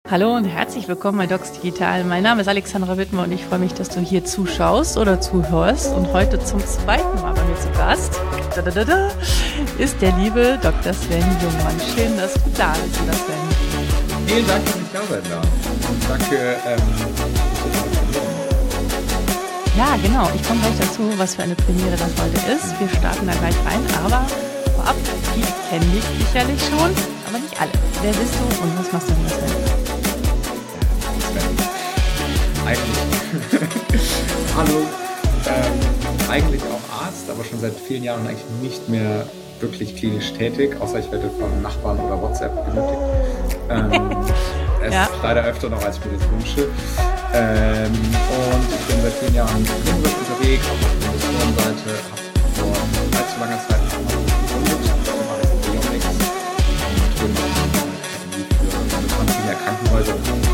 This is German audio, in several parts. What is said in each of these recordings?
Hallo und herzlich willkommen bei Docs Digital. Mein Name ist Alexandra Wittmer und ich freue mich, dass du hier zuschaust oder zuhörst. Und heute zum zweiten Mal bei mir zu Gast ist der liebe Dr. Sven Jungmann. Schön, dass du da bist, lieber Sven. Vielen Dank, dass ich da sein darf. Und danke. Ja, genau. Ich komme gleich dazu, was für eine Premiere das heute ist. Wir starten da gleich rein, aber vorab, viele kennen dich sicherlich schon, aber nicht alle. Wer bist du und was machst du, lieber Sven? Hallo, eigentlich auch Arzt, aber schon seit vielen Jahren eigentlich nicht mehr wirklich klinisch tätig, außer ich werde von Nachbarn oder WhatsApp benötigt. Es ist leider öfter noch, als ich mir das wünsche. Und ich bin seit vielen Jahren unterwegs, auch auf der Investorenseite, habe vor allzu langer Zeit gegründet, mache jetzt Bionics und für 20 mehr Krankenhäuser.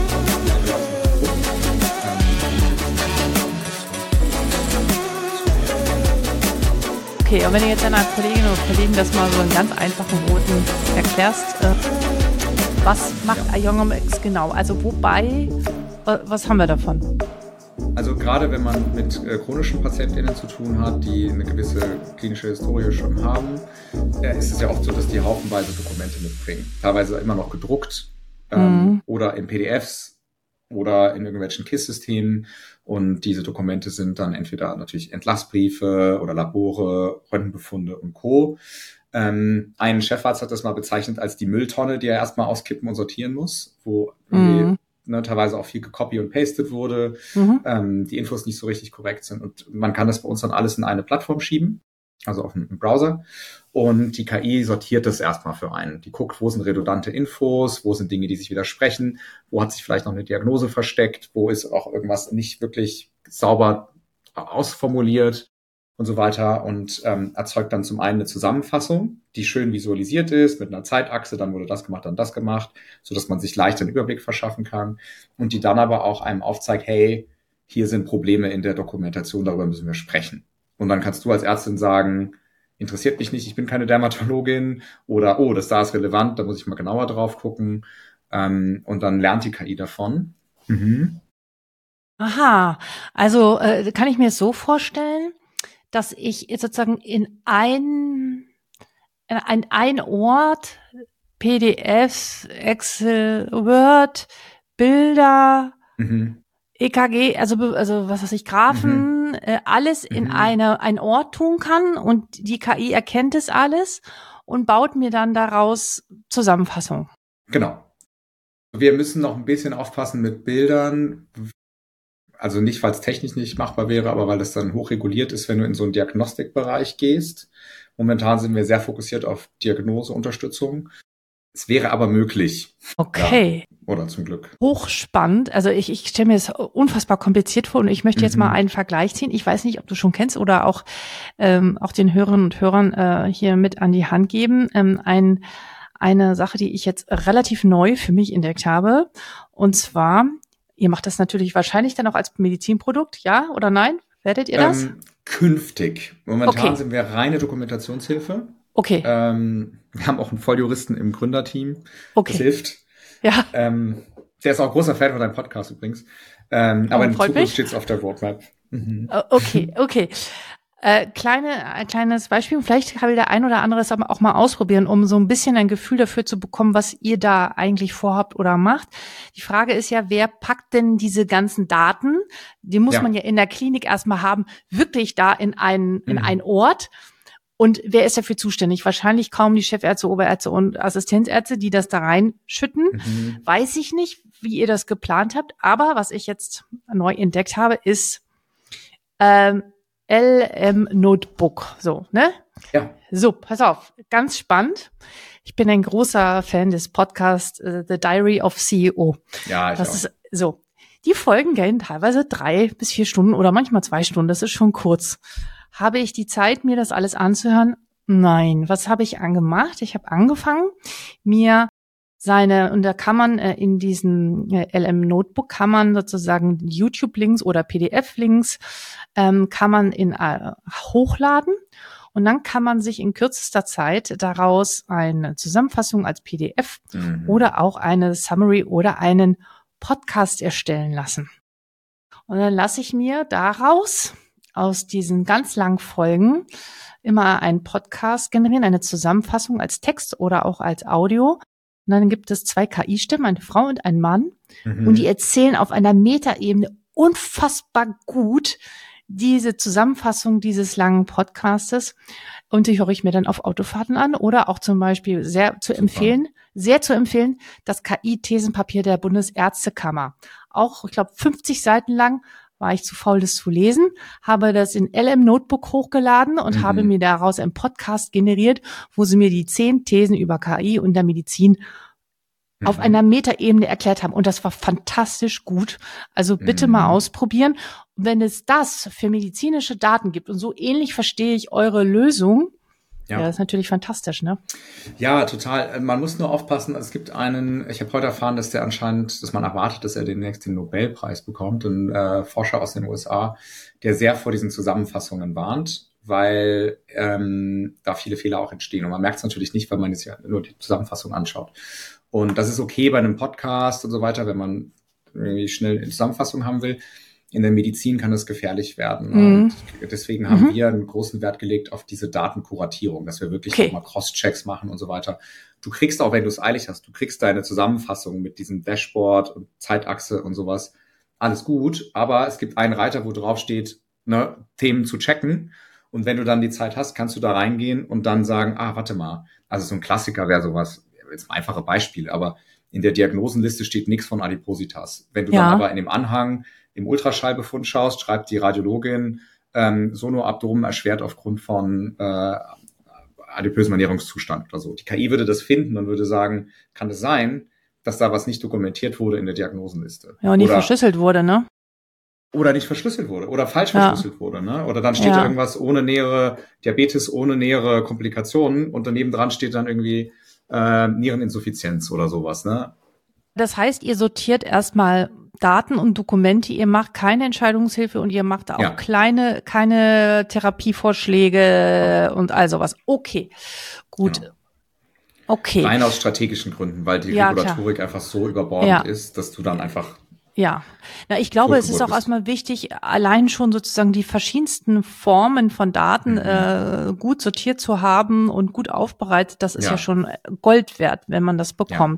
Okay, und wenn du jetzt deiner Kolleginnen und Kollegen das mal so in ganz einfachen Worten erklärst, was macht Ionomex genau? Also wobei, was haben wir davon? Also gerade wenn man mit chronischen PatientInnen zu tun hat, die eine gewisse klinische Historie schon haben, ist es ja oft so, dass die haufenweise Dokumente mitbringen. Teilweise immer noch gedruckt oder in PDFs oder in irgendwelchen KISS-Systemen. Und diese Dokumente sind dann entweder natürlich Entlassbriefe oder Labore, Röntgenbefunde und Co. Ein Chefarzt hat das mal bezeichnet als die Mülltonne, die er erstmal auskippen und sortieren muss, wo teilweise auch viel gecopy und pasted wurde, die Infos nicht so richtig korrekt sind. Und man kann das bei uns dann alles in eine Plattform schieben, also auf einem Browser. Und die KI sortiert das erstmal für einen. Die guckt, wo sind redundante Infos, wo sind Dinge, die sich widersprechen, wo hat sich vielleicht noch eine Diagnose versteckt, wo ist auch irgendwas nicht wirklich sauber ausformuliert und so weiter. Und erzeugt dann zum einen eine Zusammenfassung, die schön visualisiert ist, mit einer Zeitachse, dann wurde das gemacht, dann das gemacht, sodass man sich leicht einen Überblick verschaffen kann. Und die dann aber auch einem aufzeigt, hey, hier sind Probleme in der Dokumentation, darüber müssen wir sprechen. Und dann kannst du als Ärztin sagen, interessiert mich nicht, ich bin keine Dermatologin, oder oh, das da ist relevant, da muss ich mal genauer drauf gucken. Und dann lernt die KI davon. Aha, also kann ich mir es so vorstellen, dass ich jetzt sozusagen in ein Ort PDFs, Excel, Word, Bilder, EKG, also was weiß ich, Graphen, alles in ein Ort tun kann und die KI erkennt es alles und baut mir dann daraus Zusammenfassung. Genau. Wir müssen noch ein bisschen aufpassen mit Bildern, also nicht, weil es technisch nicht machbar wäre, aber weil es dann hochreguliert ist, wenn du in so einen Diagnostikbereich gehst. Momentan sind wir sehr fokussiert auf Diagnoseunterstützung. Es wäre aber möglich. Okay. Ja, oder zum Glück. Hochspannend. Also ich stelle mir das unfassbar kompliziert vor und ich möchte jetzt mal einen Vergleich ziehen. Ich weiß nicht, ob du schon kennst oder auch den Hörerinnen und Hörern hier mit an die Hand geben. Eine Sache, die ich jetzt relativ neu für mich entdeckt habe. Und zwar, ihr macht das natürlich wahrscheinlich dann auch als Medizinprodukt, ja oder nein? Werdet ihr das? Künftig. Momentan sind wir reine Dokumentationshilfe. Okay. Wir haben auch einen Volljuristen im Gründerteam. Okay. Das hilft. Ja. Der ist auch großer Fan von deinem Podcast übrigens. Aber in Zukunft steht es auf der Roadmap. Okay. Kleines Beispiel. Vielleicht will der ein oder andere es aber auch mal ausprobieren, um so ein bisschen ein Gefühl dafür zu bekommen, was ihr da eigentlich vorhabt oder macht. Die Frage ist ja, wer packt denn diese ganzen Daten? Die muss man ja in der Klinik erstmal haben, wirklich da in einen Ort. Und wer ist dafür zuständig? Wahrscheinlich kaum die Chefärzte, Oberärzte und Assistenzärzte, die das da reinschütten. Weiß ich nicht, wie ihr das geplant habt. Aber was ich jetzt neu entdeckt habe, ist LM Notebook. So, ne? Ja. So, pass auf. Ganz spannend. Ich bin ein großer Fan des Podcasts The Diary of CEO. Ja, ich das auch. ist so. Die Folgen gehen teilweise 3 bis 4 Stunden oder manchmal 2 Stunden. Das ist schon kurz. Habe ich die Zeit, mir das alles anzuhören? Nein. Was habe ich angemacht? Ich habe angefangen, mir und da kann man in diesem LM Notebook kann man sozusagen YouTube-Links oder PDF-Links kann man hochladen Und dann kann man sich in kürzester Zeit daraus eine Zusammenfassung als PDF oder auch eine Summary oder einen Podcast erstellen lassen. Und dann lasse ich mir daraus, aus diesen ganz langen Folgen, immer einen Podcast generieren, eine Zusammenfassung als Text oder auch als Audio. Und dann gibt es 2 KI-Stimmen, eine Frau und ein Mann. Und die erzählen auf einer Metaebene unfassbar gut diese Zusammenfassung dieses langen Podcastes. Und die höre ich mir dann auf Autofahrten an oder auch zum Beispiel sehr zu empfehlen, das KI-Thesenpapier der Bundesärztekammer. Auch, ich glaube, 50 Seiten lang, war ich zu faul, das zu lesen, habe das in LM Notebook hochgeladen und habe mir daraus einen Podcast generiert, wo sie mir die 10 Thesen über KI und der Medizin auf einer Metaebene erklärt haben. Und das war fantastisch gut. Also bitte mal ausprobieren. Und wenn es das für medizinische Daten gibt, und so ähnlich verstehe ich eure Lösung, ja, das ist natürlich fantastisch, ne? Ja, total. Man muss nur aufpassen, es gibt ich habe heute erfahren, dass dass man erwartet, dass er demnächst den Nobelpreis bekommt, ein Forscher aus den USA, der sehr vor diesen Zusammenfassungen warnt, weil da viele Fehler auch entstehen. Und man merkt es natürlich nicht, weil man jetzt ja nur die Zusammenfassung anschaut. Und das ist okay bei einem Podcast und so weiter, wenn man irgendwie schnell eine Zusammenfassung haben will. In der Medizin kann es gefährlich werden. Und deswegen haben wir einen großen Wert gelegt auf diese Datenkuratierung, dass wir wirklich nochmal Cross-Checks machen und so weiter. Du kriegst auch, wenn du es eilig hast, du kriegst deine Zusammenfassung mit diesem Dashboard und Zeitachse und sowas. Alles gut, aber es gibt einen Reiter, wo drauf steht, ne, Themen zu checken. Und wenn du dann die Zeit hast, kannst du da reingehen und dann sagen, warte mal. Also so ein Klassiker wäre sowas, jetzt ein einfache Beispiel, aber in der Diagnosenliste steht nichts von Adipositas. Wenn du dann aber in dem Anhang im Ultraschallbefund schaust, schreibt die Radiologin, Sonoabdomen erschwert aufgrund von adipösem Ernährungszustand oder so. Die KI würde das finden und würde sagen, kann es sein, dass da was nicht dokumentiert wurde in der Diagnosenliste. Ja, und nicht verschlüsselt wurde, ne? Oder nicht verschlüsselt wurde oder falsch verschlüsselt wurde, ne? Oder dann steht da irgendwas ohne nähere Diabetes, ohne nähere Komplikationen und daneben dran steht dann irgendwie Niereninsuffizienz oder sowas, ne? Das heißt, ihr sortiert erstmal Daten und Dokumente, ihr macht keine Entscheidungshilfe und ihr macht auch keine Therapievorschläge und all sowas. Okay, gut. Ja. Okay. Rein aus strategischen Gründen, weil die Regulatorik einfach so überbordend ist, dass du dann einfach na, ich glaube, es ist auch erstmal wichtig, allein schon sozusagen die verschiedensten Formen von Daten gut sortiert zu haben und gut aufbereitet. Das ist ja schon Gold wert, wenn man das bekommt.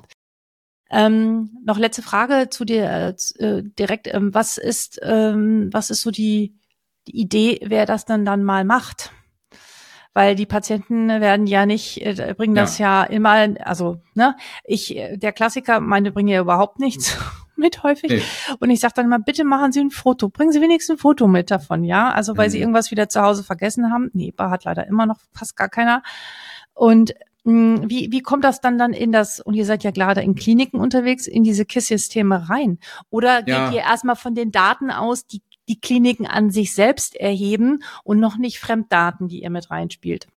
Noch letzte Frage zu dir direkt. Was ist so die Idee, wer das dann mal macht? Weil die Patienten werden ja nicht, bringen das ja immer, also, ne, der Klassiker, meine bringen ja überhaupt nichts mit häufig. Nee. Und ich sage dann immer, bitte machen Sie ein Foto. Bringen Sie wenigstens ein Foto mit davon, ja? Also, weil Sie irgendwas wieder zu Hause vergessen haben. Nee, hat leider immer noch fast gar keiner. Und wie kommt das dann in das, und ihr seid ja gerade in Kliniken unterwegs, in diese KISS-Systeme rein? Oder geht ihr erstmal von den Daten aus, die Kliniken an sich selbst erheben und noch nicht Fremddaten, die ihr mit reinspielt?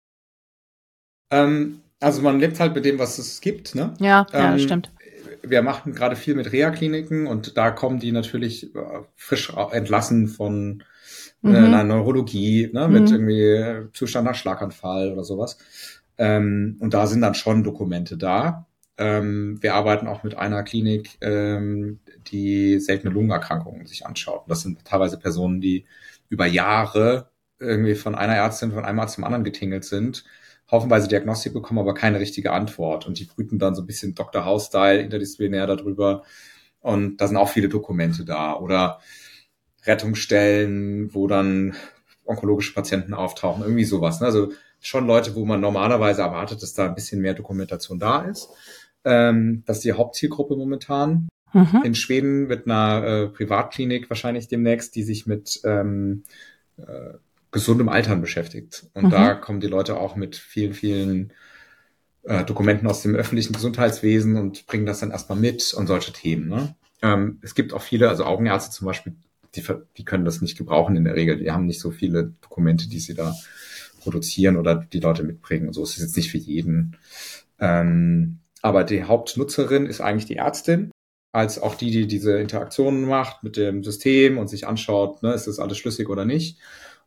Also man lebt halt mit dem, was es gibt, ne? Ja, das stimmt. Wir machen gerade viel mit Reha-Kliniken und da kommen die natürlich frisch entlassen von einer Neurologie, ne, mit irgendwie Zustand nach Schlaganfall oder sowas. Und da sind dann schon Dokumente da. Wir arbeiten auch mit einer Klinik, die seltene Lungenerkrankungen sich anschaut. Das sind teilweise Personen, die über Jahre irgendwie von einer Ärztin, von einem Arzt zum anderen getingelt sind, haufenweise Diagnostik bekommen, aber keine richtige Antwort. Und die brüten dann so ein bisschen Dr. House-Style, interdisziplinär darüber. Und da sind auch viele Dokumente da. Oder Rettungsstellen, wo dann onkologische Patienten auftauchen, irgendwie sowas. Ne? Also schon Leute, wo man normalerweise erwartet, dass da ein bisschen mehr Dokumentation da ist. Das ist die Hauptzielgruppe momentan. In Schweden mit einer Privatklinik wahrscheinlich demnächst, die sich mit gesundem Altern beschäftigt. Und da kommen die Leute auch mit vielen, vielen Dokumenten aus dem öffentlichen Gesundheitswesen und bringen das dann erstmal mit und solche Themen. Ne? Es gibt auch viele, also Augenärzte zum Beispiel, die können das nicht gebrauchen in der Regel. Die haben nicht so viele Dokumente, die sie da produzieren oder die Leute mitbringen. So ist es jetzt nicht für jeden. Aber die Hauptnutzerin ist eigentlich die Ärztin, als auch die diese Interaktionen macht mit dem System und sich anschaut, ne, ist das alles schlüssig oder nicht.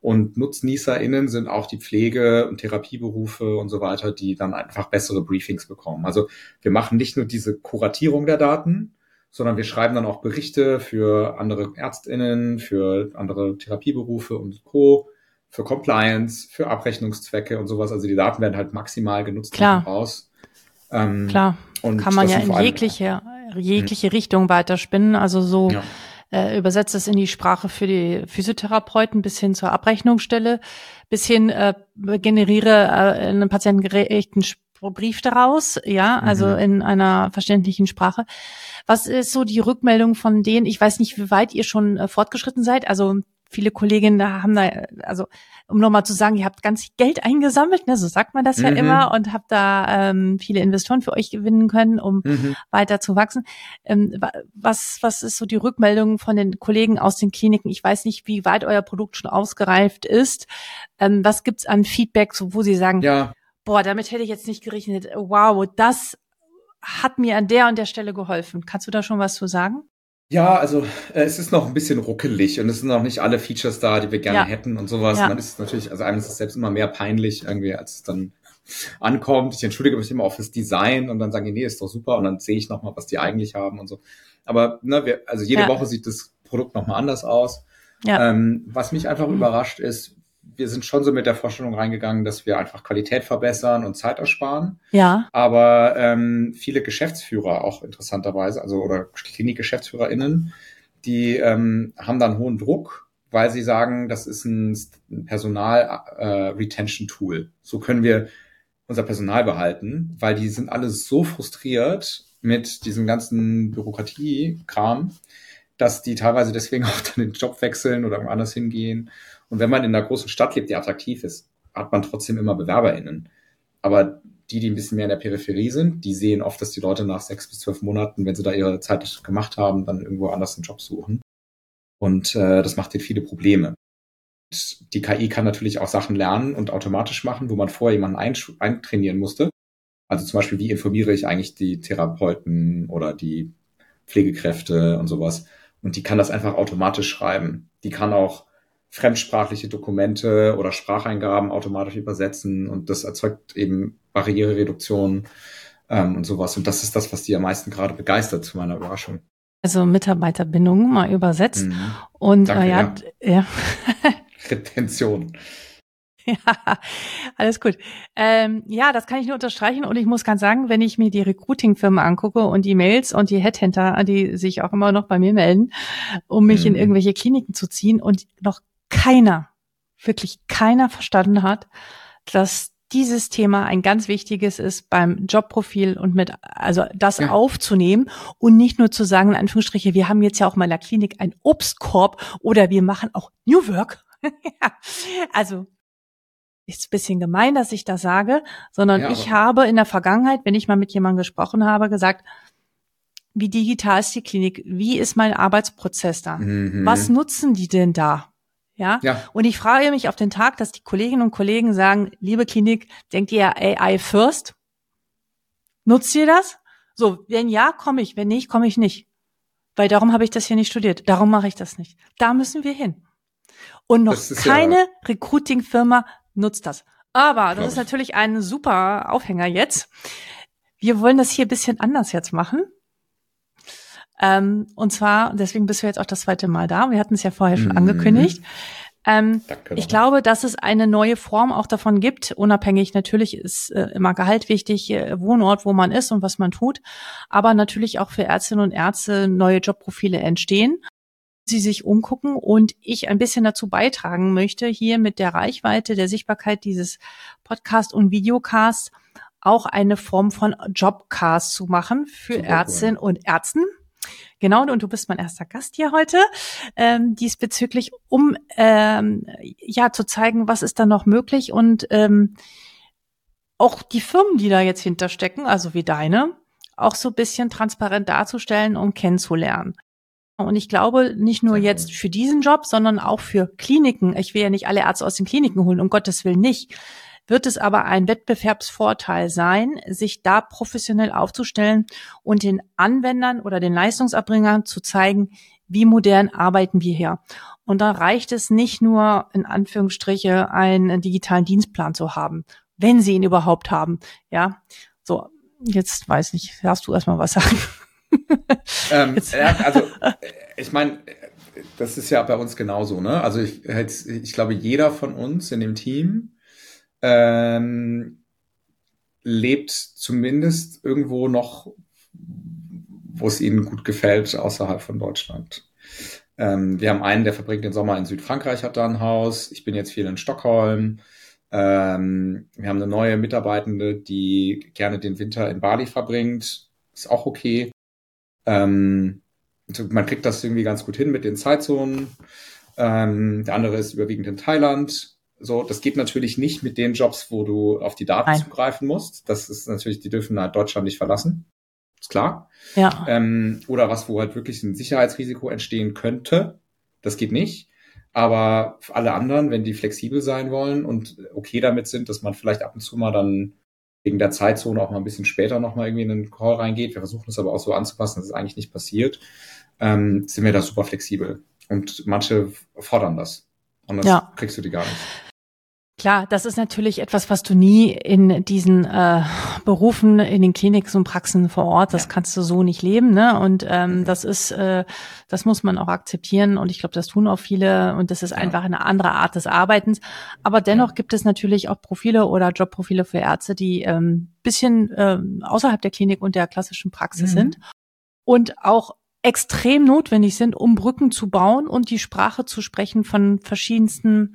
Und NutznießerInnen sind auch die Pflege- und Therapieberufe und so weiter, die dann einfach bessere Briefings bekommen. Also wir machen nicht nur diese Kuratierung der Daten, sondern wir schreiben dann auch Berichte für andere ÄrztInnen, für andere Therapieberufe und Co., für Compliance, für Abrechnungszwecke und sowas. Also die Daten werden halt maximal genutzt raus. Klar, und kann man ja in jegliche Richtung weiterspinnen. Also so übersetzt es in die Sprache für die Physiotherapeuten bis hin zur Abrechnungsstelle, bis hin generiere einen patientengerechten Brief daraus, also in einer verständlichen Sprache. Was ist so die Rückmeldung von denen? Ich weiß nicht, wie weit ihr schon fortgeschritten seid. Also viele Kolleginnen haben da, also um nochmal zu sagen, ihr habt ganz viel Geld eingesammelt, ne, so sagt man das ja immer, und habt da viele Investoren für euch gewinnen können, um weiter zu wachsen. Was ist so die Rückmeldung von den Kollegen aus den Kliniken? Ich weiß nicht, wie weit euer Produkt schon ausgereift ist. Was gibt's an Feedback, so, wo sie sagen, boah, damit hätte ich jetzt nicht gerechnet. Wow, das hat mir an der und der Stelle geholfen. Kannst du da schon was zu sagen? Ja, also es ist noch ein bisschen ruckelig und es sind noch nicht alle Features da, die wir gerne hätten und sowas. Man ist natürlich, also einem ist es selbst immer mehr peinlich irgendwie, als es dann ankommt. Ich entschuldige mich immer auch fürs Design und dann sagen die, nee, ist doch super, und dann sehe ich nochmal, was die eigentlich haben und so. Aber also jede Woche sieht das Produkt nochmal anders aus. Was mich einfach überrascht ist, wir sind schon so mit der Vorstellung reingegangen, dass wir einfach Qualität verbessern und Zeit ersparen. Aber viele Geschäftsführer auch interessanterweise, oder Klinikgeschäftsführerinnen, die haben dann hohen Druck, weil sie sagen, das ist ein Personal-Retention-Tool. So können wir unser Personal behalten, weil die sind alle so frustriert mit diesem ganzen Bürokratie-Kram, dass die teilweise deswegen auch dann den Job wechseln oder woanders hingehen. Und wenn man in einer großen Stadt lebt, die attraktiv ist, hat man trotzdem immer BewerberInnen. Aber die ein bisschen mehr in der Peripherie sind, die sehen oft, dass die Leute nach 6 bis 12 Monaten, wenn sie da ihre Zeit gemacht haben, dann irgendwo anders einen Job suchen. Und das macht denen viele Probleme. Und die KI kann natürlich auch Sachen lernen und automatisch machen, wo man vorher jemanden eintrainieren musste. Also zum Beispiel, wie informiere ich eigentlich die Therapeuten oder die Pflegekräfte und sowas. Und die kann das einfach automatisch schreiben. Die kann auch fremdsprachliche Dokumente oder Spracheingaben automatisch übersetzen, und das erzeugt eben Barrierereduktion und sowas. Und das ist das, was die am meisten gerade begeistert, zu meiner Überraschung. Also Mitarbeiterbindung mal übersetzt. Und Danke, Retention. Ja, alles gut. Das kann ich nur unterstreichen, und ich muss ganz sagen, wenn ich mir die Recruiting-Firmen angucke und die Mails und die Headhunter, die sich auch immer noch bei mir melden, um mich in irgendwelche Kliniken zu ziehen, und noch wirklich keiner verstanden hat, dass dieses Thema ein ganz wichtiges ist beim Jobprofil und das aufzunehmen und nicht nur zu sagen, in Anführungsstriche, wir haben jetzt ja auch mal in der Klinik einen Obstkorb oder wir machen auch New Work. Also ist ein bisschen gemein, dass ich das sage, sondern ich habe in der Vergangenheit, wenn ich mal mit jemandem gesprochen habe, gesagt, wie digital ist die Klinik? Wie ist mein Arbeitsprozess da? Was nutzen die denn da? Ja. Und ich frage mich auf den Tag, dass die Kolleginnen und Kollegen sagen, liebe Klinik, denkt ihr AI first? Nutzt ihr das? So, wenn ja, komme ich. Wenn nicht, komme ich nicht. Weil darum habe ich das hier nicht studiert. Darum mache ich das nicht. Da müssen wir hin. Und noch keine Recruiting-Firma nutzt das. Aber das ist natürlich ein super Aufhänger jetzt. Wir wollen das hier ein bisschen anders jetzt machen. Und zwar, deswegen bist du jetzt auch das zweite Mal da. Wir hatten es ja vorher schon angekündigt. Ich glaube, dass es eine neue Form auch davon gibt. Unabhängig, natürlich ist immer Gehalt wichtig, Wohnort, wo man ist und was man tut. Aber natürlich auch für Ärztinnen und Ärzte neue Jobprofile entstehen. Sie sich umgucken und ich ein bisschen dazu beitragen möchte, hier mit der Reichweite, der Sichtbarkeit dieses Podcast und Videocast auch eine Form von Jobcast zu machen für Ärztinnen und Ärzten. Genau, und du bist mein erster Gast hier heute, diesbezüglich, um zu zeigen, was ist da noch möglich, und auch die Firmen, die da jetzt hinterstecken, also wie deine, auch so ein bisschen transparent darzustellen und kennenzulernen. Und ich glaube, nicht nur jetzt für diesen Job, sondern auch für Kliniken. Ich will ja nicht alle Ärzte aus den Kliniken holen, um Gottes Willen nicht. Wird es aber ein Wettbewerbsvorteil sein, sich da professionell aufzustellen und den Anwendern oder den Leistungserbringern zu zeigen, wie modern arbeiten wir hier. Und da reicht es nicht nur, in Anführungsstriche, einen digitalen Dienstplan zu haben, wenn sie ihn überhaupt haben. Ja, so, jetzt weiß nicht, darfst du erstmal was sagen? Also, ich meine, das ist ja bei uns genauso, ne? Also ich glaube, jeder von uns in dem Team lebt zumindest irgendwo noch, wo es ihnen gut gefällt, außerhalb von Deutschland. Wir haben einen, der verbringt den Sommer in Südfrankreich, hat da ein Haus. Ich bin jetzt viel in Stockholm. Wir haben eine neue Mitarbeitende, die gerne den Winter in Bali verbringt. Ist auch okay. Man kriegt das irgendwie ganz gut hin mit den Zeitzonen. Der andere ist überwiegend in Thailand. So, das geht natürlich nicht mit den Jobs, wo du auf die Daten zugreifen musst. Das ist natürlich, die dürfen halt Deutschland nicht verlassen. Ist klar. Ja. Oder was, wo halt wirklich ein Sicherheitsrisiko entstehen könnte. Das geht nicht. Aber für alle anderen, wenn die flexibel sein wollen und okay damit sind, dass man vielleicht ab und zu mal dann wegen der Zeitzone auch mal ein bisschen später nochmal irgendwie in einen Call reingeht. Wir versuchen es aber auch so anzupassen, dass es eigentlich nicht passiert. Sind wir da super flexibel. Und manche fordern das. Und das kriegst du die gar nicht. Klar, das ist natürlich etwas, was du nie in diesen Berufen, in den Kliniken und Praxen vor Ort, das kannst du so nicht leben, ne? Und das muss man auch akzeptieren. Und ich glaube, das tun auch viele. Und das ist einfach eine andere Art des Arbeitens. Aber dennoch gibt es natürlich auch Profile oder Jobprofile für Ärzte, die bisschen außerhalb der Klinik und der klassischen Praxis sind und auch extrem notwendig sind, um Brücken zu bauen und die Sprache zu sprechen von verschiedensten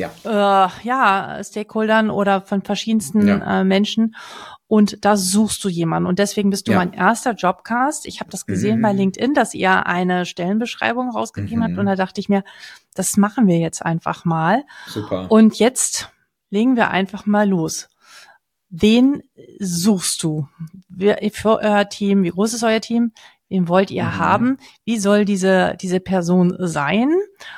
Stakeholdern oder von verschiedensten Menschen. Und da suchst du jemanden. Und deswegen bist du mein erster Jobcast. Ich habe das gesehen bei LinkedIn, dass ihr eine Stellenbeschreibung rausgegeben habt. Und da dachte ich mir, das machen wir jetzt einfach mal. Super. Und jetzt legen wir einfach mal los. Wen suchst du? Für euer Team? Wie groß ist euer Team? Wen wollt ihr haben? Wie soll diese Person sein?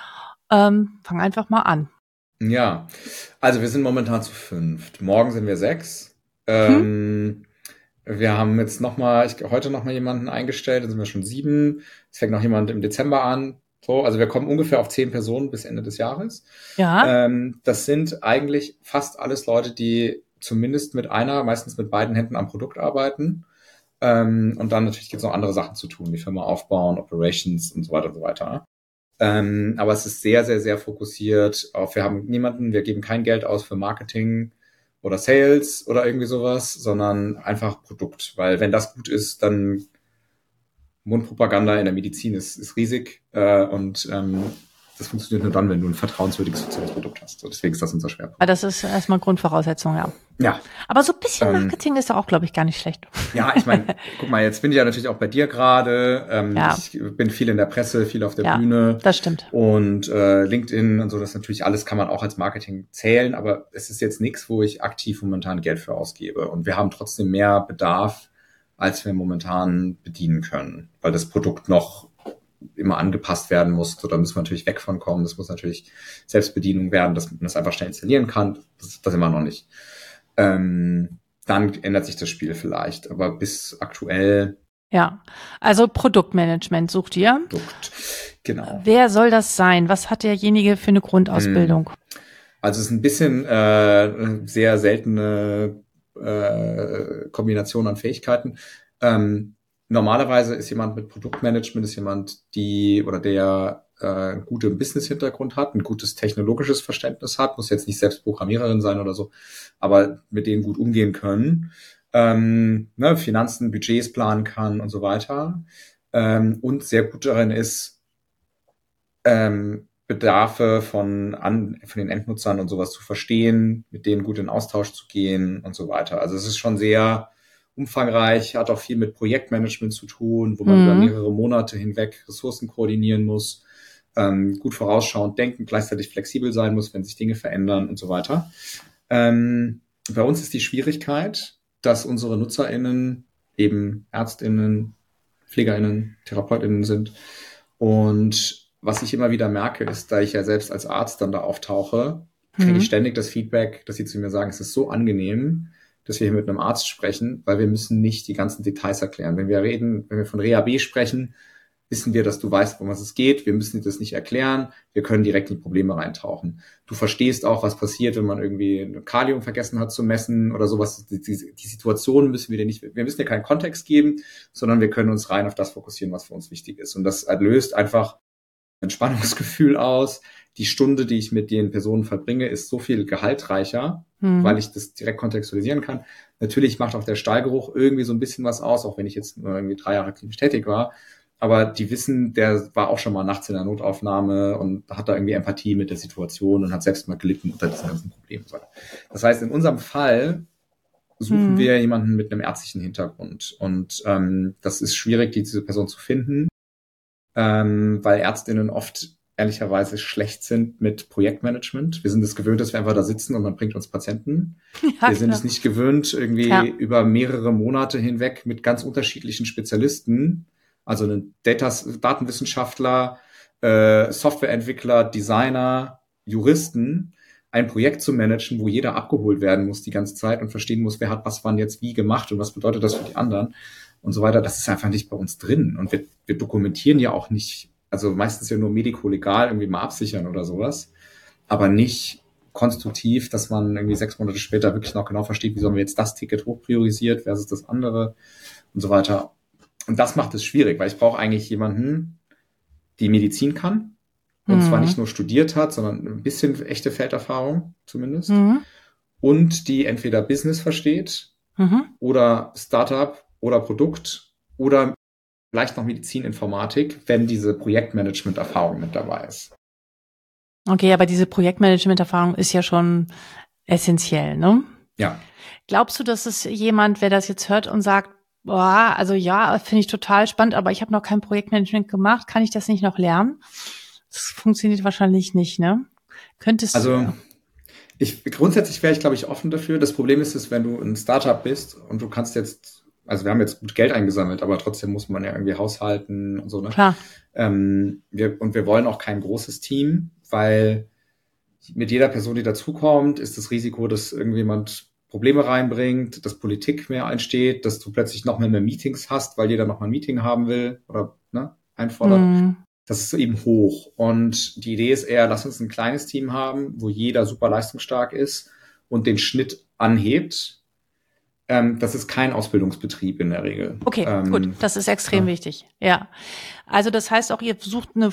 Fang einfach mal an. Ja, also wir sind momentan zu 5. Morgen sind wir 6. Wir haben jetzt heute nochmal jemanden eingestellt, dann sind wir schon 7. Es fängt noch jemand im Dezember an. So, also wir kommen ungefähr auf 10 Personen bis Ende des Jahres. Ja. Das sind eigentlich fast alles Leute, die zumindest meistens mit beiden Händen am Produkt arbeiten. Und dann natürlich gibt es noch andere Sachen zu tun, die Firma aufbauen, Operations und so weiter und so weiter. Aber es ist sehr, sehr, sehr fokussiert auf, wir geben kein Geld aus für Marketing oder Sales oder irgendwie sowas, sondern einfach Produkt. Weil wenn das gut ist, dann Mundpropaganda in der Medizin ist riesig und das funktioniert nur dann, wenn du ein vertrauenswürdiges soziales Produkt hast. So, deswegen ist das unser Schwerpunkt. Aber das ist erstmal Grundvoraussetzung, ja. Ja. Aber so ein bisschen Marketing ist doch auch, glaube ich, gar nicht schlecht. Ja, ich meine, guck mal, jetzt bin ich ja natürlich auch bei dir gerade. Ich bin viel in der Presse, viel auf der Bühne. Das stimmt. Und LinkedIn und so, das natürlich alles kann man auch als Marketing zählen, aber es ist jetzt nichts, wo ich aktiv momentan Geld für ausgebe. Und wir haben trotzdem mehr Bedarf, als wir momentan bedienen können, weil das Produkt noch immer angepasst werden muss. So, da müssen wir natürlich weg von kommen. Das muss natürlich Selbstbedienung werden, dass man das einfach schnell installieren kann. Das immer noch nicht. Dann ändert sich das Spiel vielleicht. Aber bis aktuell. Ja, also Produktmanagement sucht ihr. Produkt, genau. Wer soll das sein? Was hat derjenige für eine Grundausbildung? Also es ist ein bisschen sehr seltene Kombination an Fähigkeiten. Normalerweise ist jemand mit Produktmanagement jemand, der einen guten Business-Hintergrund hat, ein gutes technologisches Verständnis hat, muss jetzt nicht selbst Programmiererin sein oder so, aber mit denen gut umgehen können, Finanzen, Budgets planen kann und so weiter, und sehr gut darin ist, Bedarfe von den Endnutzern und sowas zu verstehen, mit denen gut in Austausch zu gehen und so weiter. Also es ist schon sehr umfangreich, hat auch viel mit Projektmanagement zu tun, wo man über mehrere Monate hinweg Ressourcen koordinieren muss, gut vorausschauend denken, gleichzeitig flexibel sein muss, wenn sich Dinge verändern und so weiter. Bei uns ist die Schwierigkeit, dass unsere NutzerInnen eben ÄrztInnen, PflegerInnen, TherapeutInnen sind. Und was ich immer wieder merke, ist, da ich ja selbst als Arzt dann da auftauche, kriege ich ständig das Feedback, dass sie zu mir sagen, es ist so angenehm, dass wir hier mit einem Arzt sprechen, weil wir müssen nicht die ganzen Details erklären. Wenn wir von Reha B sprechen, wissen wir, dass du weißt, um was es geht. Wir müssen dir das nicht erklären. Wir können direkt in die Probleme reintauchen. Du verstehst auch, was passiert, wenn man irgendwie Kalium vergessen hat zu messen oder sowas. Die Situation müssen wir müssen dir keinen Kontext geben, sondern wir können uns rein auf das fokussieren, was für uns wichtig ist. Und das löst einfach ein Entspannungsgefühl aus. Die Stunde, die ich mit den Personen verbringe, ist so viel gehaltreicher, weil ich das direkt kontextualisieren kann. Natürlich macht auch der Stallgeruch irgendwie so ein bisschen was aus, auch wenn ich jetzt nur irgendwie 3 Jahre klinisch tätig war. Aber die wissen, der war auch schon mal nachts in der Notaufnahme und hat da irgendwie Empathie mit der Situation und hat selbst mal gelitten unter diesen ganzen Problemen. Das heißt, in unserem Fall suchen wir jemanden mit einem ärztlichen Hintergrund. Und das ist schwierig, diese Person zu finden, weil Ärztinnen oft ehrlicherweise schlecht sind mit Projektmanagement. Wir sind es gewöhnt, dass wir einfach da sitzen und man bringt uns Patienten. Ja, wir sind es nicht gewöhnt, irgendwie über mehrere Monate hinweg mit ganz unterschiedlichen Spezialisten, also einen Datenwissenschaftler, Softwareentwickler, Designer, Juristen, ein Projekt zu managen, wo jeder abgeholt werden muss die ganze Zeit und verstehen muss, wer hat was wann jetzt wie gemacht und was bedeutet das für die anderen und so weiter. Das ist einfach nicht bei uns drin. Und wir dokumentieren ja auch nicht, also meistens ja nur medikolegal irgendwie mal absichern oder sowas, aber nicht konstruktiv, dass man irgendwie 6 Monate später wirklich noch genau versteht, wie sollen wir jetzt das Ticket hochpriorisiert versus das andere und so weiter. Und das macht es schwierig, weil ich brauche eigentlich jemanden, die Medizin kann und zwar nicht nur studiert hat, sondern ein bisschen echte Felderfahrung zumindest und die entweder Business versteht oder Startup oder Produkt oder vielleicht noch Medizininformatik, wenn diese Projektmanagement-Erfahrung mit dabei ist. Okay, aber diese Projektmanagement-Erfahrung ist ja schon essentiell, ne? Ja. Glaubst du, dass es jemand, wer das jetzt hört und sagt, boah, also ja, finde ich total spannend, aber ich habe noch kein Projektmanagement gemacht, kann ich das nicht noch lernen? Das funktioniert wahrscheinlich nicht, ne? Könntest du? Grundsätzlich wäre ich, glaube ich, offen dafür. Das Problem ist, wenn du ein Startup bist und du kannst jetzt, also wir haben jetzt gut Geld eingesammelt, aber trotzdem muss man ja irgendwie haushalten und so, ne? Klar. Wir wollen auch kein großes Team, weil mit jeder Person, die dazukommt, ist das Risiko, dass irgendjemand Probleme reinbringt, dass Politik mehr entsteht, dass du plötzlich noch mehr Meetings hast, weil jeder noch mal ein Meeting haben will oder einfordert. Das ist eben hoch. Und die Idee ist eher, lass uns ein kleines Team haben, wo jeder super leistungsstark ist und den Schnitt anhebt. Das ist kein Ausbildungsbetrieb in der Regel. Okay, gut. Das ist extrem wichtig. Ja. Also das heißt auch, ihr sucht eine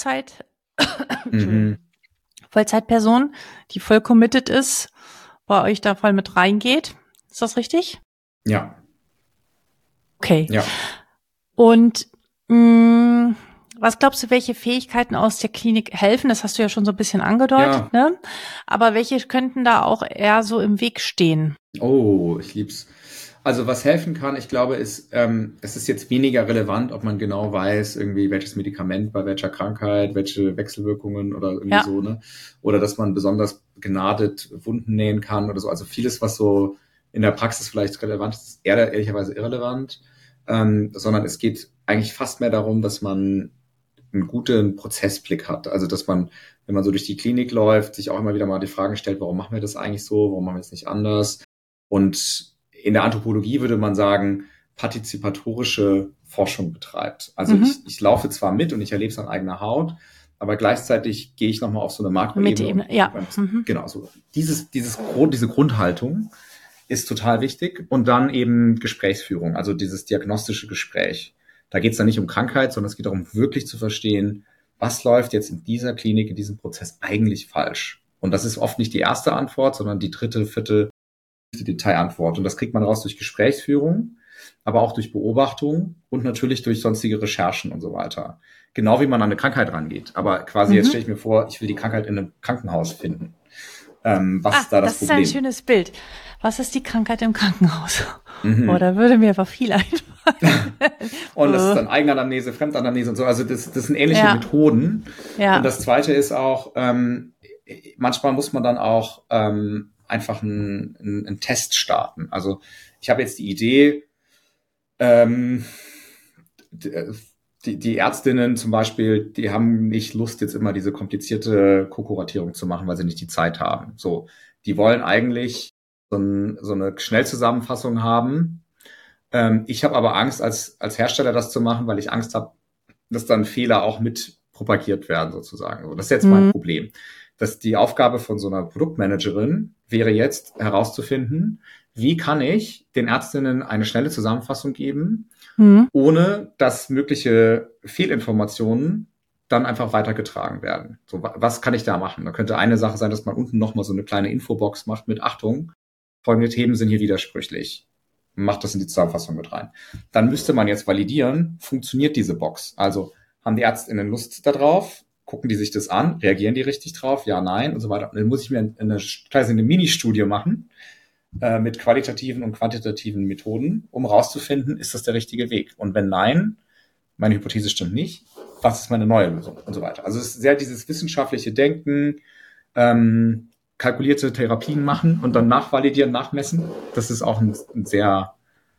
Vollzeitperson, die voll committed ist, bei euch da voll mit reingeht. Ist das richtig? Ja. Okay. Ja. Und was glaubst du, welche Fähigkeiten aus der Klinik helfen? Das hast du ja schon so ein bisschen angedeutet, ne? Aber welche könnten da auch eher so im Weg stehen? Oh, ich lieb's. Also was helfen kann, ich glaube, es ist jetzt weniger relevant, ob man genau weiß, irgendwie welches Medikament bei welcher Krankheit, welche Wechselwirkungen oder irgendwie so, ne? Oder dass man besonders begnadet Wunden nähen kann oder so. Also vieles, was so in der Praxis vielleicht relevant ist, ist ehrlicherweise irrelevant. Sondern es geht eigentlich fast mehr darum, dass man einen guten Prozessblick hat. Also dass man, wenn man so durch die Klinik läuft, sich auch immer wieder mal die Fragen stellt, warum machen wir das eigentlich so, warum machen wir es nicht anders? Und in der Anthropologie würde man sagen, partizipatorische Forschung betreibt. Also ich laufe zwar mit und ich erlebe es an eigener Haut, aber gleichzeitig gehe ich nochmal auf so eine Makroebene. Genau, so diese Grundhaltung ist total wichtig. Und dann eben Gesprächsführung, also dieses diagnostische Gespräch. Da geht es dann nicht um Krankheit, sondern es geht darum, wirklich zu verstehen, was läuft jetzt in dieser Klinik, in diesem Prozess eigentlich falsch. Und das ist oft nicht die erste Antwort, sondern die dritte, vierte Detailantwort. Und das kriegt man raus durch Gesprächsführung, aber auch durch Beobachtung und natürlich durch sonstige Recherchen und so weiter. Genau wie man an eine Krankheit rangeht. Aber quasi jetzt stelle ich mir vor, ich will die Krankheit in einem Krankenhaus finden. Was ist da das Problem? Das ist ein schönes Bild. Was ist die Krankheit im Krankenhaus? Oh, da würde mir aber viel einfallen. Und das ist dann Eigenanamnese, Fremdanamnese und so. Also das sind ähnliche Methoden. Ja. Und das Zweite ist auch, manchmal muss man dann auch einfach einen Test starten. Also ich habe jetzt die Idee, die Ärztinnen zum Beispiel, die haben nicht Lust, jetzt immer diese komplizierte Kokuratierung zu machen, weil sie nicht die Zeit haben. So, die wollen eigentlich so eine Schnellzusammenfassung haben. Ich habe aber Angst, als Hersteller das zu machen, weil ich Angst habe, dass dann Fehler auch mit propagiert werden sozusagen. So, das ist jetzt mein Problem. Dass die Aufgabe von so einer Produktmanagerin wäre jetzt herauszufinden, wie kann ich den Ärztinnen eine schnelle Zusammenfassung geben, ohne dass mögliche Fehlinformationen dann einfach weitergetragen werden. So, was kann ich da machen? Da könnte eine Sache sein, dass man unten nochmal so eine kleine Infobox macht mit Achtung, folgende Themen sind hier widersprüchlich. Macht das in die Zusammenfassung mit rein. Dann müsste man jetzt validieren, funktioniert diese Box? Also haben die ÄrztInnen Lust darauf? Gucken die sich das an? Reagieren die richtig drauf? Ja, nein und so weiter. Und dann muss ich mir eine Mini-Studie machen mit qualitativen und quantitativen Methoden, um rauszufinden, ist das der richtige Weg? Und wenn nein, meine Hypothese stimmt nicht, was ist meine neue Lösung und so weiter. Also es ist sehr dieses wissenschaftliche Denken, kalkulierte Therapien machen und dann nachvalidieren, nachmessen. Das ist auch ein sehr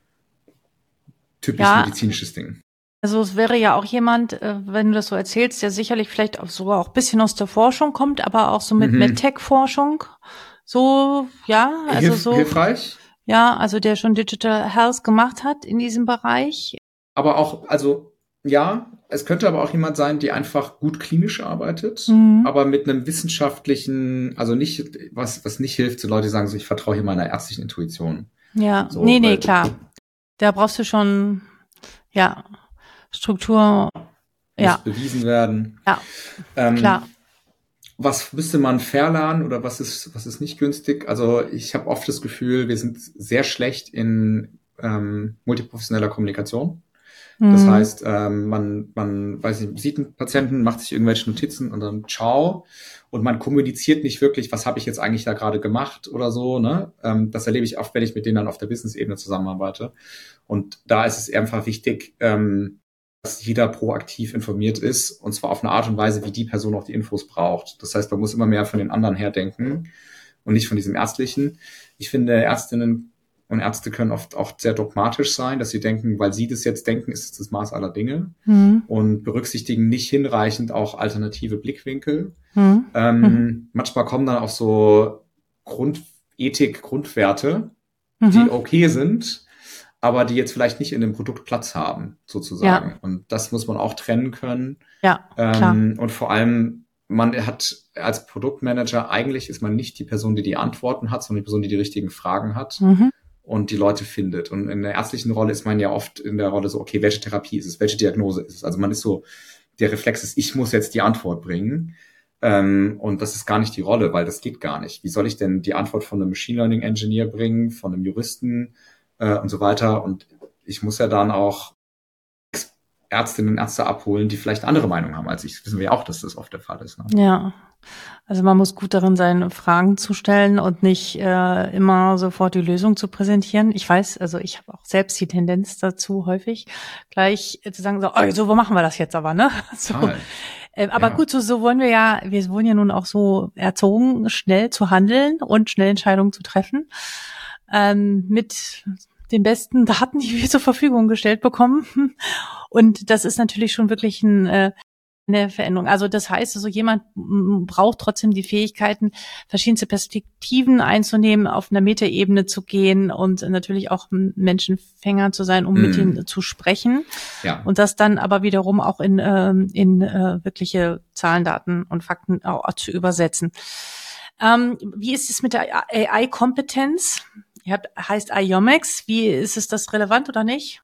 typisch medizinisches Ding. Also es wäre ja auch jemand, wenn du das so erzählst, der sicherlich vielleicht auch sogar auch ein bisschen aus der Forschung kommt, aber auch so mit MedTech-Forschung. So, ja, also so. Hilfreich. Ja, also der schon Digital Health gemacht hat in diesem Bereich. Aber auch, also ja, es könnte aber auch jemand sein, die einfach gut klinisch arbeitet, aber mit einem wissenschaftlichen, also nicht, was nicht hilft, so Leute, die sagen so, ich vertraue hier meiner ärztlichen Intuition. Ja, so, nee, klar. Da brauchst du schon, ja, Struktur, muss bewiesen werden. Ja, klar. Was müsste man verlernen oder was ist nicht günstig? Also ich habe oft das Gefühl, wir sind sehr schlecht in multiprofessioneller Kommunikation. Das heißt, man weiß nicht, sieht einen Patienten, macht sich irgendwelche Notizen und dann ciao. Und man kommuniziert nicht wirklich, was habe ich jetzt eigentlich da gerade gemacht oder so. Ne? Das erlebe ich oft, wenn ich mit denen dann auf der Business-Ebene zusammenarbeite. Und da ist es einfach wichtig, dass jeder proaktiv informiert ist und zwar auf eine Art und Weise, wie die Person auch die Infos braucht. Das heißt, man muss immer mehr von den anderen her denken und nicht von diesem Ärztlichen. Ich finde, Ärztinnen und Ärzte können oft auch sehr dogmatisch sein, dass sie denken, weil sie das jetzt denken, ist es das Maß aller Dinge und berücksichtigen nicht hinreichend auch alternative Blickwinkel. Manchmal kommen dann auch so Grundwerte, die okay sind, aber die jetzt vielleicht nicht in dem Produkt Platz haben, sozusagen. Ja. Und das muss man auch trennen können. Ja, klar. Und vor allem, man hat als Produktmanager, eigentlich ist man nicht die Person, die Antworten hat, sondern die Person, die die richtigen Fragen hat und die Leute findet. Und in der ärztlichen Rolle ist man ja oft in der Rolle so, okay, welche Therapie ist es, welche Diagnose ist es? Also man ist so, der Reflex ist, ich muss jetzt die Antwort bringen. Und das ist gar nicht die Rolle, weil das geht gar nicht. Wie soll ich denn die Antwort von einem Machine Learning Engineer bringen, von einem Juristen, und so weiter. Und ich muss ja dann auch Ärztinnen und Ärzte abholen, die vielleicht andere Meinung haben als ich. Das wissen wir ja auch, dass das oft der Fall ist. Ne? Ja, also man muss gut darin sein, Fragen zu stellen und nicht immer sofort die Lösung zu präsentieren. Ich weiß, also ich habe auch selbst die Tendenz dazu häufig, gleich zu sagen, so, wo machen wir das jetzt aber, ne? So. Aber gut, so wollen wir wurden ja nun auch so erzogen, schnell zu handeln und schnell Entscheidungen zu treffen. Mit den besten Daten, die wir zur Verfügung gestellt bekommen. Und das ist natürlich schon wirklich eine Veränderung. Also das heißt, also jemand braucht trotzdem die Fähigkeiten, verschiedenste Perspektiven einzunehmen, auf einer Metaebene zu gehen und natürlich auch Menschenfänger zu sein, um mit ihnen zu sprechen. Ja. Und das dann aber wiederum auch in wirkliche Zahlen, Daten und Fakten auch zu übersetzen. Wie ist es mit der AI-Kompetenz? Heißt IOMEX. Wie ist es das relevant oder nicht?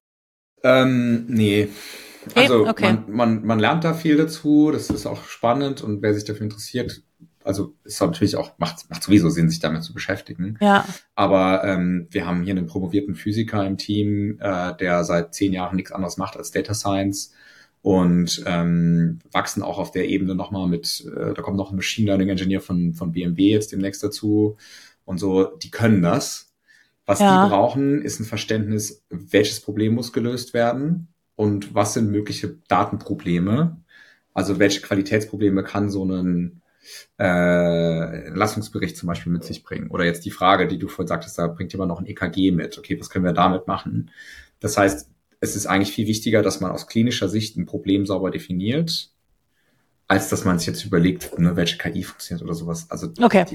Nee. Also man lernt da viel dazu, das ist auch spannend und wer sich dafür interessiert, also ist natürlich auch, macht sowieso Sinn, sich damit zu beschäftigen. Ja. Aber wir haben hier einen promovierten Physiker im Team, der seit 10 Jahren nichts anderes macht als Data Science und wachsen auch auf der Ebene nochmal mit, da kommt noch ein Machine Learning Engineer von BMW jetzt demnächst dazu und so, die können das. Was die brauchen, ist ein Verständnis, welches Problem muss gelöst werden und was sind mögliche Datenprobleme. Also welche Qualitätsprobleme kann so ein Leistungsbericht zum Beispiel mit sich bringen. Oder jetzt die Frage, die du vorhin sagtest, da bringt jemand noch ein EKG mit. Okay, was können wir damit machen? Das heißt, es ist eigentlich viel wichtiger, dass man aus klinischer Sicht ein Problem sauber definiert, als dass man sich jetzt überlegt, ne, welche KI funktioniert oder sowas. Also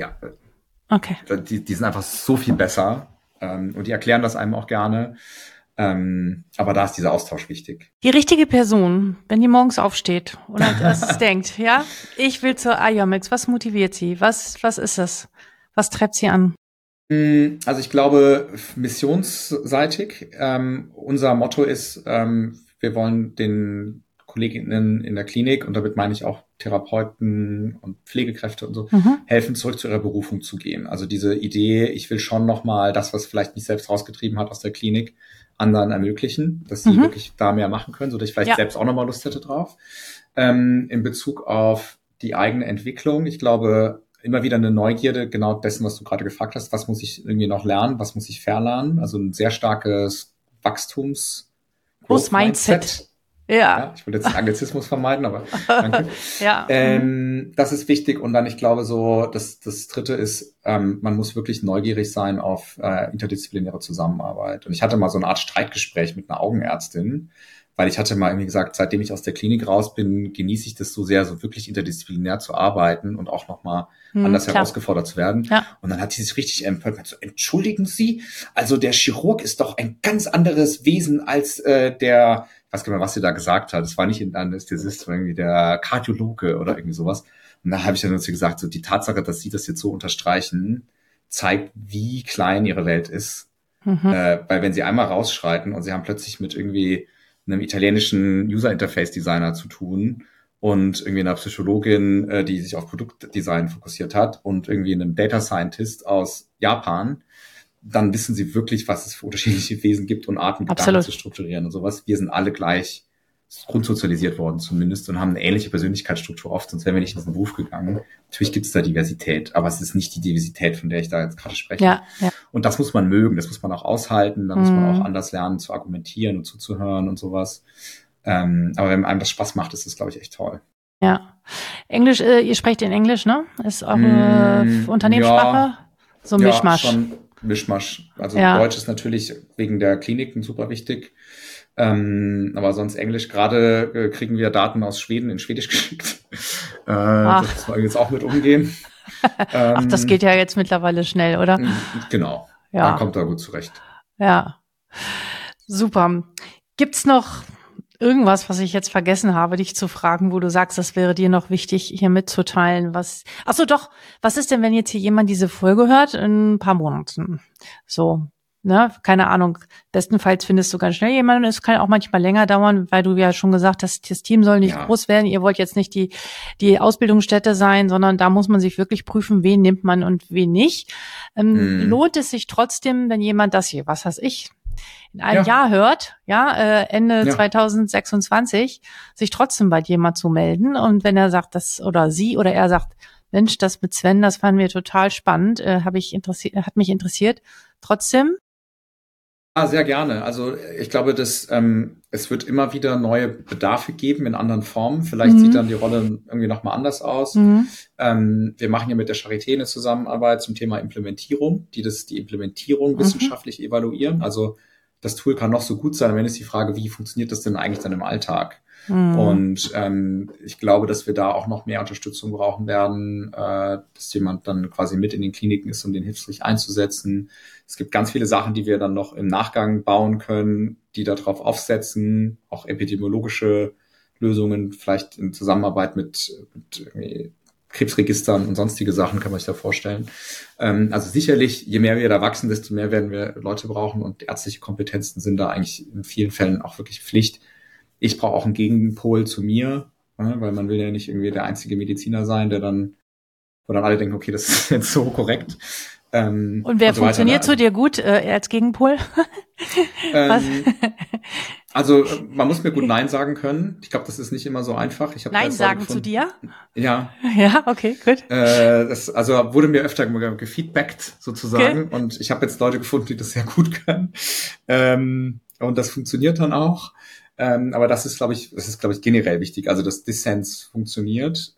die sind einfach so viel besser. Und die erklären das einem auch gerne. Aber da ist dieser Austausch wichtig. Die richtige Person, wenn die morgens aufsteht oder das denkt, ja, ich will zur Iomix, was motiviert sie? Was ist das? Was treibt sie an? Also ich glaube, missionsseitig. Unser Motto ist, wir wollen den KollegInnen in der Klinik, und damit meine ich auch Therapeuten und Pflegekräfte und so, helfen, zurück zu ihrer Berufung zu gehen. Also diese Idee, ich will schon nochmal das, was vielleicht mich selbst rausgetrieben hat aus der Klinik, anderen ermöglichen, dass sie wirklich da mehr machen können, sodass ich vielleicht selbst auch nochmal Lust hätte drauf. In Bezug auf die eigene Entwicklung, ich glaube, immer wieder eine Neugierde genau dessen, was du gerade gefragt hast, was muss ich irgendwie noch lernen, was muss ich verlernen, also ein sehr starkes Mindset. Ja, ich will jetzt den Anglizismus vermeiden, aber danke. Das ist wichtig. Und dann, ich glaube, so, das Dritte ist, man muss wirklich neugierig sein auf interdisziplinäre Zusammenarbeit. Und ich hatte mal so eine Art Streitgespräch mit einer Augenärztin, weil ich hatte mal irgendwie gesagt, seitdem ich aus der Klinik raus bin, genieße ich das so sehr, so wirklich interdisziplinär zu arbeiten und auch nochmal anders herausgefordert zu werden. Ja. Und dann hat sie sich richtig empört. So, entschuldigen Sie, also der Chirurg ist doch ein ganz anderes Wesen als der, ich weiß gar nicht mehr, was sie da gesagt hat. Es war nicht ein Anästhesist, sondern irgendwie der Kardiologe oder irgendwie sowas. Und da habe ich dann zu ihr gesagt, so die Tatsache, dass Sie das jetzt so unterstreichen, zeigt, wie klein Ihre Welt ist. Weil wenn Sie einmal rausschreiten und Sie haben plötzlich mit irgendwie einem italienischen User-Interface-Designer zu tun und irgendwie einer Psychologin, die sich auf Produktdesign fokussiert hat, und irgendwie einem Data Scientist aus Japan, dann wissen sie wirklich, was es für unterschiedliche Wesen gibt und Arten, Gedanken zu strukturieren und sowas. Wir sind alle gleich grundsozialisiert worden zumindest und haben eine ähnliche Persönlichkeitsstruktur oft, sonst wären wir nicht in diesen Beruf gegangen. Natürlich gibt es da Diversität, aber es ist nicht die Diversität, von der ich da jetzt gerade spreche. Ja. Und das muss man mögen, das muss man auch aushalten, da muss man auch anders lernen zu argumentieren und zuzuhören und sowas. Aber wenn einem das Spaß macht, ist das, glaube ich, echt toll. Ja. Englisch, ihr sprecht in Englisch, ne? Ist auch eine Unternehmenssprache? Ja, so ein Mischmasch. Ja, schon Mischmasch. Also Deutsch ist natürlich wegen der Kliniken super wichtig. Aber sonst Englisch. Gerade kriegen wir Daten aus Schweden in Schwedisch geschickt. Das muss man jetzt auch mit umgehen. Ach, das geht ja jetzt mittlerweile schnell, oder? Genau. Ja. Man kommt da gut zurecht. Ja. Super. Gibt's noch irgendwas, was ich jetzt vergessen habe, dich zu fragen, wo du sagst, das wäre dir noch wichtig, hier mitzuteilen? Was ist denn, wenn jetzt hier jemand diese Folge hört in ein paar Monaten? So. Ne, keine Ahnung. Bestenfalls findest du ganz schnell jemanden. Es kann auch manchmal länger dauern, weil du ja schon gesagt hast, das Team soll nicht groß werden. Ihr wollt jetzt nicht die Ausbildungsstätte sein, sondern da muss man sich wirklich prüfen, wen nimmt man und wen nicht. Lohnt es sich trotzdem, wenn jemand das hier, was weiß ich, in einem Jahr hört, Ende 2026, sich trotzdem bei dir mal zu melden. Und wenn er sagt, er sagt, Mensch, das mit Sven, das fanden wir total spannend, hat mich interessiert. Trotzdem? Sehr gerne. Also ich glaube, dass es wird immer wieder neue Bedarfe geben in anderen Formen. Vielleicht sieht dann die Rolle irgendwie nochmal anders aus. Wir machen ja mit der Charité eine Zusammenarbeit zum Thema Implementierung, die Implementierung wissenschaftlich evaluieren. Also das Tool kann noch so gut sein, am Ende ist die Frage, wie funktioniert das denn eigentlich dann im Alltag? Und ich glaube, dass wir da auch noch mehr Unterstützung brauchen werden, dass jemand dann quasi mit in den Kliniken ist, um den hilfsreich einzusetzen. Es gibt ganz viele Sachen, die wir dann noch im Nachgang bauen können, die darauf aufsetzen, auch epidemiologische Lösungen, vielleicht in Zusammenarbeit mit Krebsregistern und sonstige Sachen, kann man sich da vorstellen. Also sicherlich, je mehr wir da wachsen, desto mehr werden wir Leute brauchen, und ärztliche Kompetenzen sind da eigentlich in vielen Fällen auch wirklich Pflicht. Ich brauche auch einen Gegenpol zu mir, weil man will ja nicht irgendwie der einzige Mediziner sein, wo dann alle denken, okay, das ist jetzt so korrekt. Und wer funktioniert zu dir gut als Gegenpol? Also man muss mir gut Nein sagen können. Ich glaube, das ist nicht immer so einfach. Nein sagen zu dir? Ja. Ja, okay, gut. Das wurde mir öfter gefeedbackt sozusagen, okay. Und ich habe jetzt Leute gefunden, die das sehr gut können. Und das funktioniert dann auch. Aber das ist, glaube ich, generell wichtig. Also, dass Dissens funktioniert.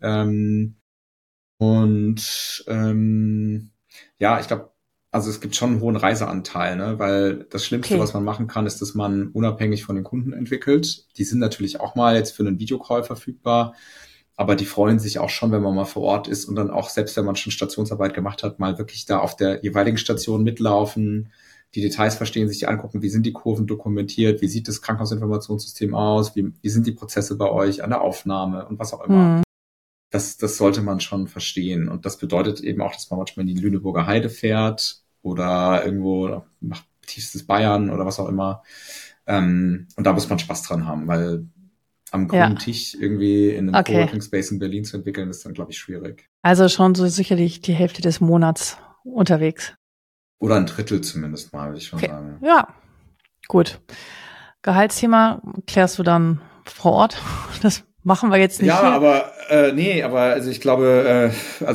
Ich glaube, also es gibt schon einen hohen Reiseanteil, ne? Weil das Schlimmste, was man machen kann, ist, dass man unabhängig von den Kunden entwickelt. Die sind natürlich auch mal jetzt für einen Videocall verfügbar, aber die freuen sich auch schon, wenn man mal vor Ort ist und dann auch, selbst wenn man schon Stationsarbeit gemacht hat, mal wirklich da auf der jeweiligen Station mitlaufen, die Details verstehen, sich die angucken, wie sind die Kurven dokumentiert, wie sieht das Krankenhausinformationssystem aus, wie sind die Prozesse bei euch an der Aufnahme und was auch immer. Das sollte man schon verstehen. Und das bedeutet eben auch, dass man manchmal in die Lüneburger Heide fährt oder irgendwo nach tiefstes Bayern oder was auch immer. Und da muss man Spaß dran haben, weil am grünen Tisch irgendwie in einem Coworking Space in Berlin zu entwickeln, ist dann, glaube ich, schwierig. Also schon so sicherlich die Hälfte des Monats unterwegs. Oder ein Drittel zumindest mal, würde ich schon sagen. Ja, gut. Gehaltsthema klärst du dann vor Ort. Das machen wir jetzt nicht. Ja, aber also ich glaube,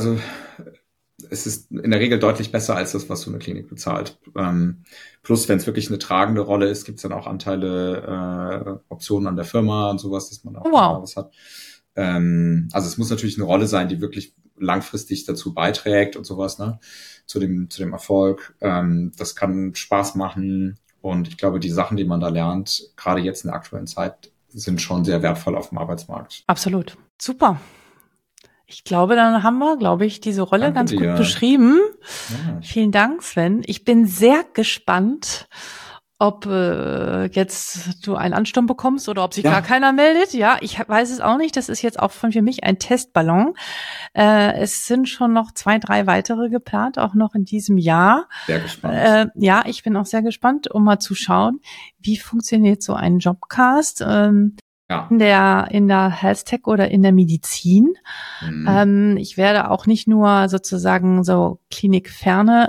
es ist in der Regel deutlich besser als das, was so eine Klinik bezahlt. Plus, wenn es wirklich eine tragende Rolle ist, gibt es dann auch Anteile, Optionen an der Firma und sowas, dass man auch was hat. Also es muss natürlich eine Rolle sein, die wirklich langfristig dazu beiträgt und sowas, ne, zu dem Erfolg. Das kann Spaß machen und ich glaube, die Sachen, die man da lernt, gerade jetzt in der aktuellen Zeit, sind schon sehr wertvoll auf dem Arbeitsmarkt. Absolut. Super. Ich glaube, dann haben wir, diese Rolle ganz gut beschrieben. Ja. Vielen Dank, Sven. Ich bin sehr gespannt, ob jetzt du einen Ansturm bekommst oder ob sich gar keiner meldet. Ja, ich weiß es auch nicht. Das ist jetzt auch für mich ein Testballon. Es sind schon noch 2, 3 weitere geplant, auch noch in diesem Jahr. Sehr gespannt. Ja, ich bin auch sehr gespannt, um mal zu schauen, wie funktioniert so ein Jobcast in der Health Tech oder in der Medizin. Ich werde auch nicht nur sozusagen so klinikferne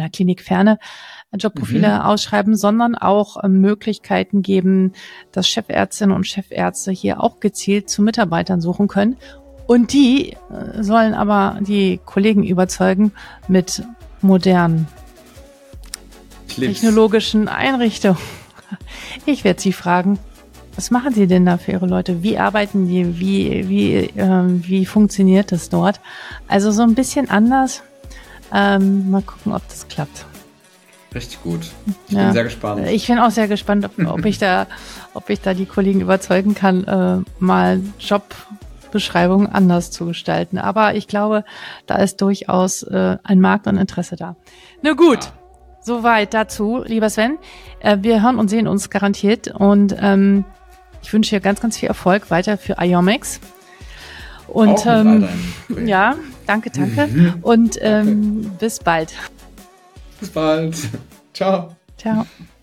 Jobprofile ausschreiben, sondern auch Möglichkeiten geben, dass Chefärztinnen und Chefärzte hier auch gezielt zu Mitarbeitern suchen können. Und die sollen aber die Kollegen überzeugen mit modernen technologischen Einrichtungen. Ich werde sie fragen, was machen Sie denn da für Ihre Leute? Wie arbeiten die? Wie funktioniert das dort? Also so ein bisschen anders. Mal gucken, ob das klappt. Richtig gut. Ich bin sehr gespannt. Ich bin auch sehr gespannt, ob ich da die Kollegen überzeugen kann, mal Jobbeschreibungen anders zu gestalten. Aber ich glaube, da ist durchaus ein Markt und Interesse da. Na gut. Ja. Soweit dazu, lieber Sven. Wir hören und sehen uns garantiert und ich wünsche dir ganz, ganz viel Erfolg weiter für Iomix. Und ja, danke. Und bis bald. Bis bald. Ciao. Ciao.